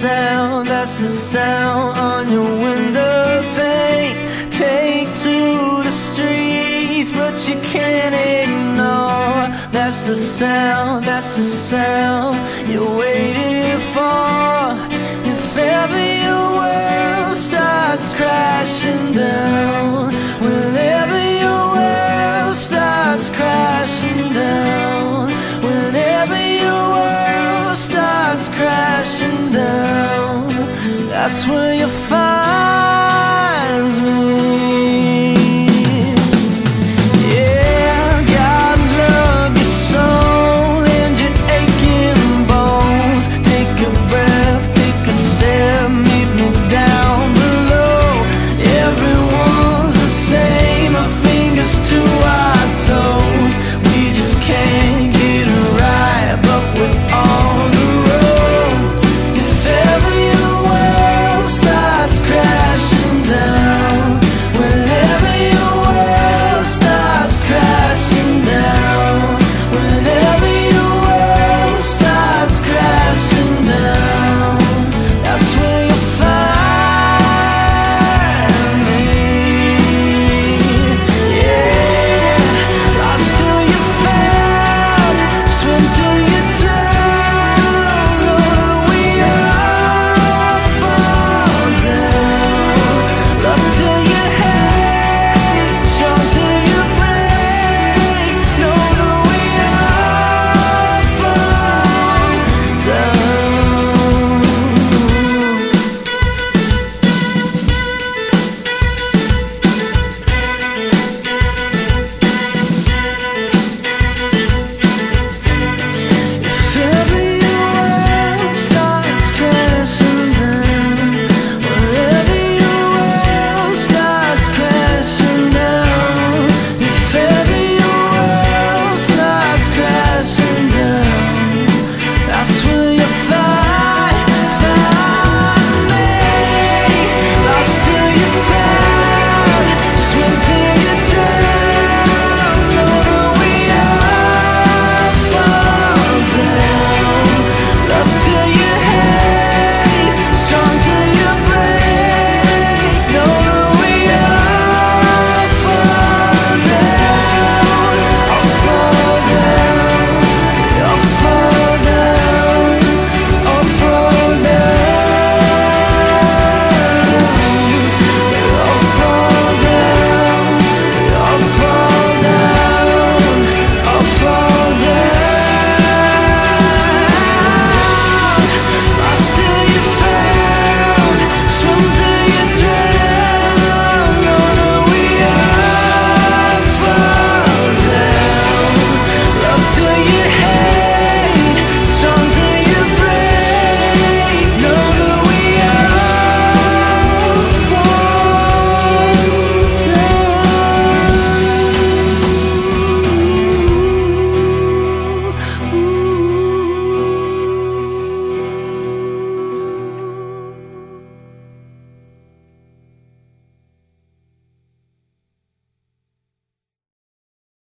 that's the sound on your window pane. Take to the streets, but you can't ignore. That's the sound you're waiting for. If ever your world starts crashing down, whenever your world starts crashing down, whenever your world starts crashing down, that's where you'll find